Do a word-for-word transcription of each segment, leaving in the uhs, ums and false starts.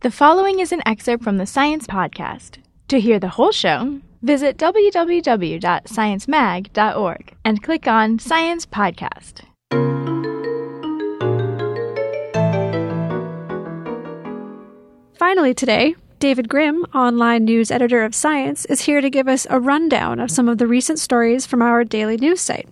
The following is an excerpt from the Science Podcast. To hear the whole show, visit w w w dot science mag dot org and click on Science Podcast. Finally today, David Grimm, online news editor of Science, is here to give us a rundown of some of the recent stories from our daily news site.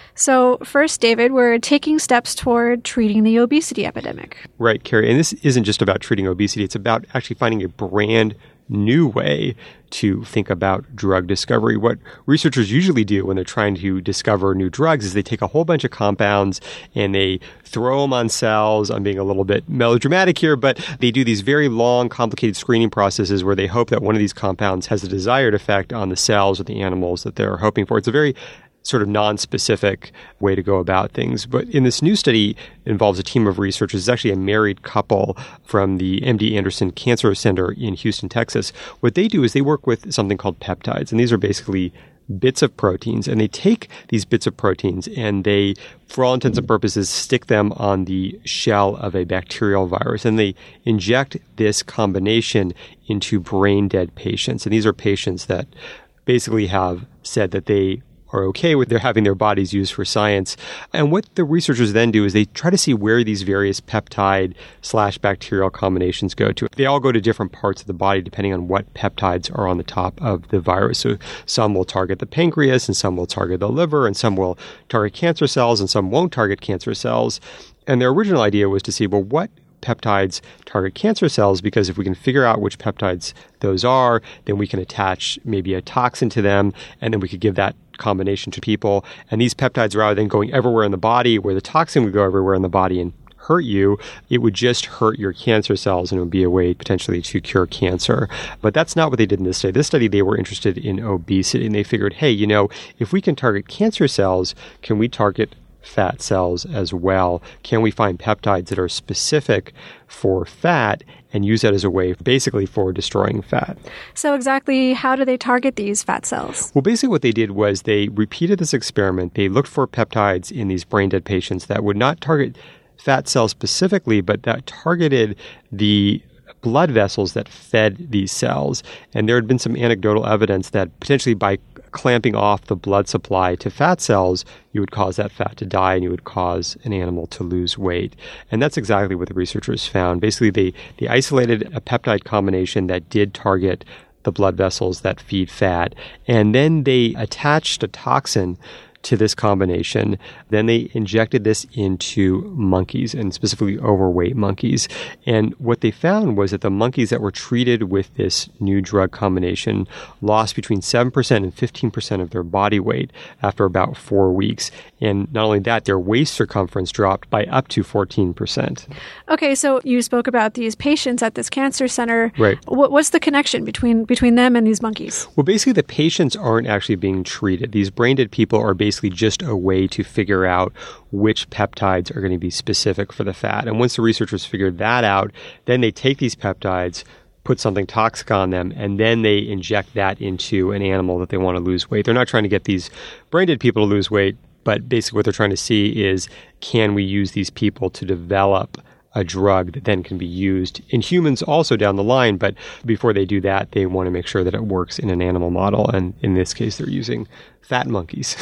So first, David, we're taking steps toward treating the obesity epidemic. Right, Carrie. And this isn't just about treating obesity. It's about actually finding a brand new way to think about drug discovery. What researchers usually do when they're trying to discover new drugs is they take a whole bunch of compounds and they throw them on cells. I'm being a little bit melodramatic here, but they do these very long, complicated screening processes where they hope that one of these compounds has a desired effect on the cells or the animals that they're hoping for. It's a very sort of non-specific way to go about things. But in this new study, it involves a team of researchers. It's actually a married couple from the M D Anderson Cancer Center in Houston, Texas. What they do is they work with something called peptides, and these are basically bits of proteins, and they take these bits of proteins and they, for all intents and purposes, stick them on the shell of a bacterial virus, and they inject this combination into brain-dead patients. And these are patients that basically have said that they are okay with their having their bodies used for science. And what the researchers then do is they try to see where these various peptide slash bacterial combinations go to. They all go to different parts of the body depending on what peptides are on the top of the virus. So some will target the pancreas, and some will target the liver, and some will target cancer cells, and some won't target cancer cells. And their original idea was to see, well, what peptides target cancer cells, because if we can figure out which peptides those are, then we can attach maybe a toxin to them, and then we could give that combination to people. And these peptides, rather than going everywhere in the body where the toxin would go everywhere in the body and hurt you, it would just hurt your cancer cells, and it would be a way potentially to cure cancer. But that's not what they did in this study. This study, they were interested in obesity, and they figured, hey, you know, if we can target cancer cells, can we target fat cells as well? Can we find peptides that are specific for fat and use that as a way basically for destroying fat? So exactly how do they target these fat cells? Well, basically what they did was they repeated this experiment. They looked for peptides in these brain-dead patients that would not target fat cells specifically, but that targeted the blood vessels that fed these cells. And there had been some anecdotal evidence that potentially by clamping off the blood supply to fat cells, you would cause that fat to die and you would cause an animal to lose weight. And that's exactly what the researchers found. Basically, they, they isolated a peptide combination that did target the blood vessels that feed fat, and then they attached a toxin to this combination. Then they injected this into monkeys, and specifically overweight monkeys. And what they found was that the monkeys that were treated with this new drug combination lost between seven percent and fifteen percent of their body weight after about four weeks. And not only that, their waist circumference dropped by up to fourteen percent. Okay, so you spoke about these patients at this cancer center. Right. What, what's the connection between between them and these monkeys? Well, basically, the patients aren't actually being treated. These brain-dead people are basically just a way to figure out which peptides are going to be specific for the fat. And once the researchers figured that out, then they take these peptides, put something toxic on them, and then they inject that into an animal that they want to lose weight. They're not trying to get these brain-dead people to lose weight, but basically what they're trying to see is, can we use these people to develop a drug that then can be used in humans also down the line? But before they do that, they want to make sure that it works in an animal model. And in this case, they're using fat monkeys.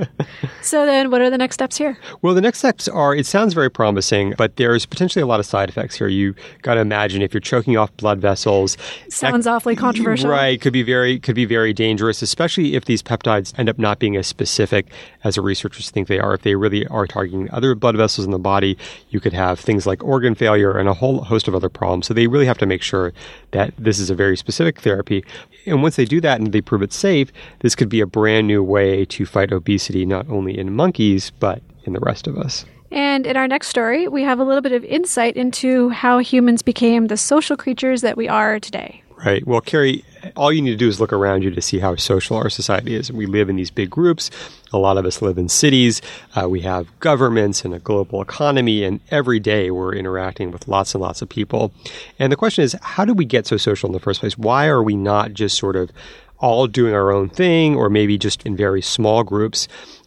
So then what are the next steps here? Well, the next steps are, it sounds very promising, but there's potentially a lot of side effects here. You got to imagine if you're choking off blood vessels. Sounds that, awfully controversial. Right. Could be very, could be very dangerous, especially if these peptides end up not being as specific as the researchers think they are. If they really are targeting other blood vessels in the body, you could have things like organ failure and a whole host of other problems. So they really have to make sure that this is a very specific therapy. And once they do that and they prove it's safe, this could be a brand new way to fight obesity, not only in monkeys, but in the rest of us. And in our next story, we have a little bit of insight into how humans became the social creatures that we are today. Right. Well, Carrie, all you need to do is look around you to see how social our society is. We live in these big groups. A lot of us live in cities. Uh, we have governments and a global economy, and every day we're interacting with lots and lots of people. And the question is, how did we get so social in the first place? Why are we not just sort of all doing our own thing, or maybe just in very small groups?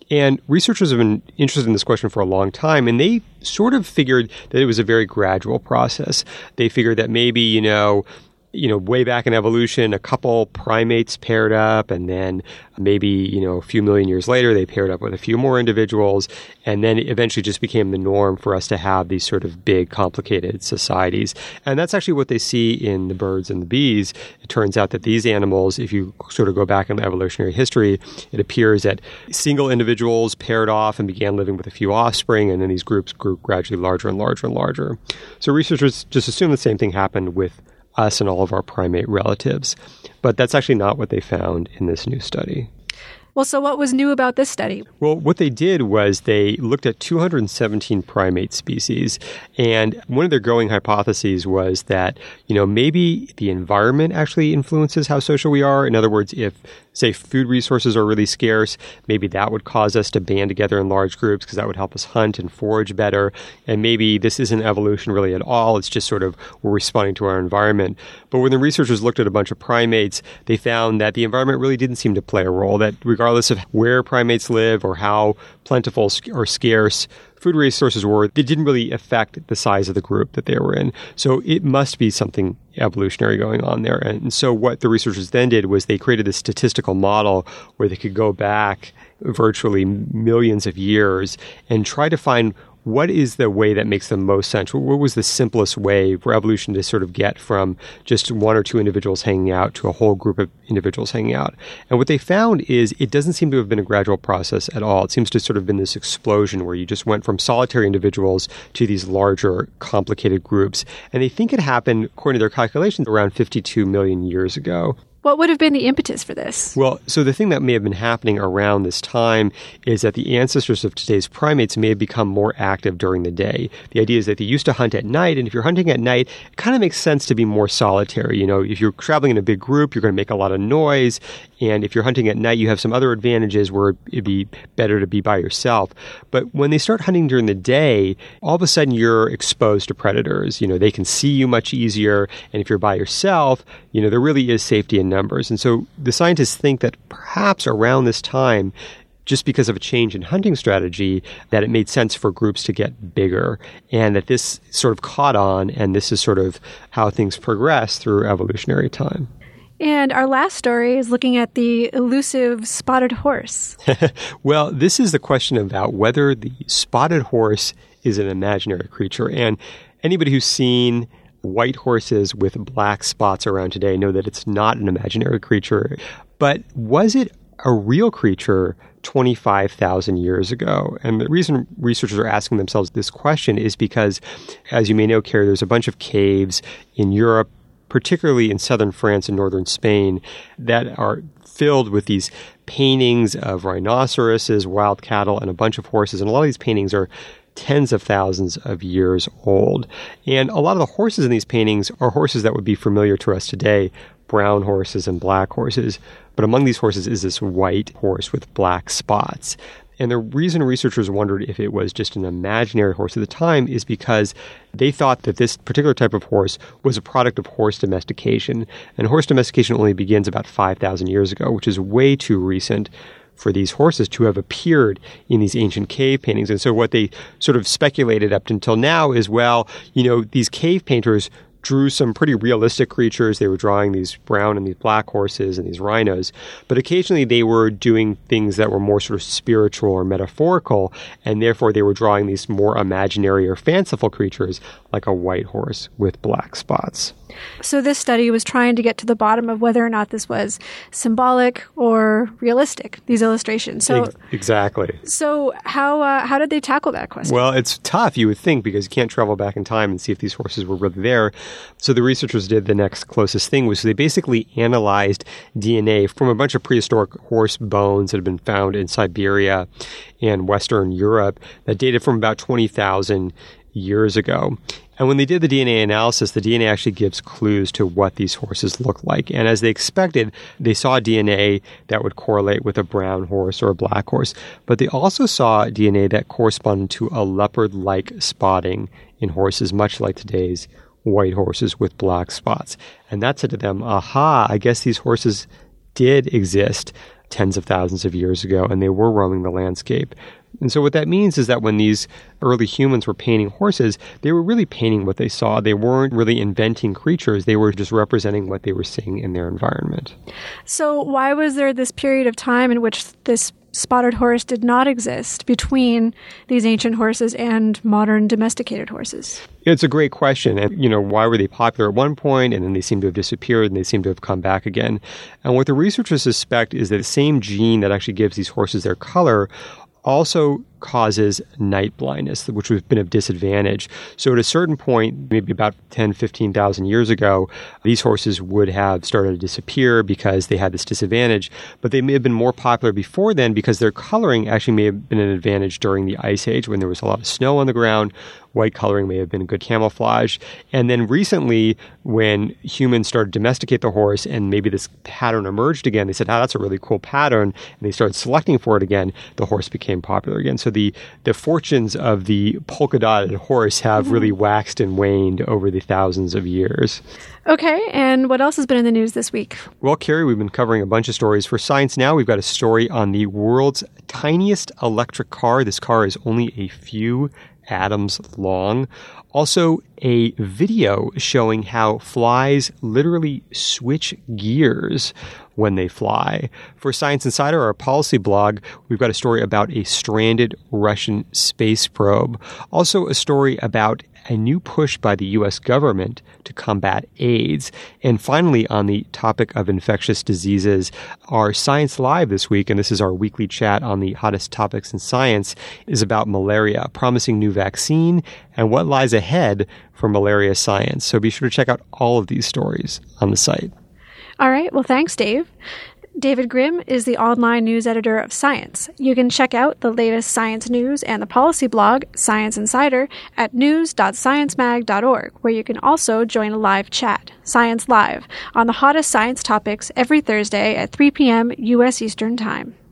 And researchers have been interested in this question for a long time, and they sort of figured that it was a very gradual process. They figured that maybe, you know, you know, way back in evolution, a couple primates paired up, and then maybe, you know, a few million years later, they paired up with a few more individuals, and then it eventually just became the norm for us to have these sort of big, complicated societies. And that's actually what they see in the birds and the bees. It turns out that these animals, if you sort of go back in evolutionary history, it appears that single individuals paired off and began living with a few offspring, and then these groups grew gradually larger and larger and larger. So researchers just assume the same thing happened with us and all of our primate relatives. But that's actually not what they found in this new study. Well, so what was new about this study? Well, what they did was they looked at two hundred seventeen primate species, and one of their growing hypotheses was that, you know, maybe the environment actually influences how social we are. In other words, if, say, food resources are really scarce, maybe that would cause us to band together in large groups because that would help us hunt and forage better. And maybe this isn't evolution really at all. It's just sort of we're responding to our environment. But when the researchers looked at a bunch of primates, they found that the environment really didn't seem to play a role, that regardless of where primates live or how plentiful or scarce food resources were, they didn't really affect the size of the group that they were in. So it must be something evolutionary going on there. And so what the researchers then did was they created this statistical model where they could go back virtually millions of years and try to find what is the way that makes the most sense? What was the simplest way for evolution to sort of get from just one or two individuals hanging out to a whole group of individuals hanging out? And what they found is it doesn't seem to have been a gradual process at all. It seems to sort of been this explosion where you just went from solitary individuals to these larger, complicated groups. And they think it happened, according to their calculations, around fifty-two million years ago. What would have been the impetus for this? Well, so the thing that may have been happening around this time is that the ancestors of today's primates may have become more active during the day. The idea is that they used to hunt at night, and if you're hunting at night, it kind of makes sense to be more solitary. You know, if you're traveling in a big group, you're going to make a lot of noise, and if you're hunting at night, you have some other advantages where it'd be better to be by yourself. But when they start hunting during the day, all of a sudden you're exposed to predators. You know, they can see you much easier, and if you're by yourself, you know, there really is safety in numbers. And so the scientists think that perhaps around this time, just because of a change in hunting strategy, that it made sense for groups to get bigger, and that this sort of caught on, and this is sort of how things progress through evolutionary time. And our last story is looking at the elusive spotted horse. Well, this is the question about whether the spotted horse is an imaginary creature. And anybody who's seen white horses with black spots around today know that it's not an imaginary creature. But was it a real creature twenty-five thousand years ago? And the reason researchers are asking themselves this question is because, as you may know, Carrie, there's a bunch of caves in Europe, particularly in southern France and northern Spain, that are filled with these paintings of rhinoceroses, wild cattle, and a bunch of horses. And a lot of these paintings are tens of thousands of years old. And a lot of the horses in these paintings are horses that would be familiar to us today, brown horses and black horses. But among these horses is this white horse with black spots. And the reason researchers wondered if it was just an imaginary horse at the time is because they thought that this particular type of horse was a product of horse domestication. And horse domestication only begins about five thousand years ago, which is way too recent for these horses to have appeared in these ancient cave paintings. And so what they sort of speculated up until now is, well, you know, these cave painters drew some pretty realistic creatures. They were drawing these brown and these black horses and these rhinos. But occasionally they were doing things that were more sort of spiritual or metaphorical, and therefore they were drawing these more imaginary or fanciful creatures like a white horse with black spots. So this study was trying to get to the bottom of whether or not this was symbolic or realistic, these illustrations. So Ex- Exactly. So how uh, how did they tackle that question? Well, it's tough, you would think, because you can't travel back in time and see if these horses were really there. So the researchers did the next closest thing, was they basically analyzed D N A from a bunch of prehistoric horse bones that had been found in Siberia and Western Europe that dated from about twenty thousand years ago. And when they did the D N A analysis, the D N A actually gives clues to what these horses look like. And as they expected, they saw D N A that would correlate with a brown horse or a black horse. But they also saw D N A that corresponded to a leopard-like spotting in horses, much like today's white horses with black spots. And that said to them, aha, I guess these horses did exist tens of thousands of years ago, and they were roaming the landscape. And so what that means is that when these early humans were painting horses, they were really painting what they saw. They weren't really inventing creatures. They were just representing what they were seeing in their environment. So why was there this period of time in which this spotted horse did not exist between these ancient horses and modern domesticated horses? It's a great question. And, you know, why were they popular at one point and then they seem to have disappeared and they seem to have come back again? And what the researchers suspect is that the same gene that actually gives these horses their color also causes night blindness, which would have been of disadvantage. So at a certain point, maybe about ten, fifteen thousand years ago, these horses would have started to disappear because they had this disadvantage. But they may have been more popular before then because their coloring actually may have been an advantage during the Ice Age when there was a lot of snow on the ground. White coloring may have been good camouflage. And then recently, when humans started to domesticate the horse and maybe this pattern emerged again, they said, oh, that's a really cool pattern. And they started selecting for it again. The horse became popular again. So the, the fortunes of the polka-dotted horse have mm-hmm. really waxed and waned over the thousands of years. Okay, and what else has been in the news this week? Well, Carrie, we've been covering a bunch of stories. For Science Now, we've got a story on the world's tiniest electric car. This car is only a few atoms long. Also, a video showing how flies literally switch gears when they fly. For Science Insider, our policy blog, we've got a story about a stranded Russian space probe. Also, a story about a new push by the U S government to combat AIDS. And finally, on the topic of infectious diseases, our Science Live this week, and this is our weekly chat on the hottest topics in science, is about malaria, a promising new vaccine, and what lies ahead for malaria science. So be sure to check out all of these stories on the site. All right. Well, thanks, Dave. David Grimm is the online news editor of Science. You can check out the latest science news and the policy blog, Science Insider, at news dot science mag dot org, where you can also join a live chat, Science Live, on the hottest science topics every Thursday at three p.m. U S Eastern Time.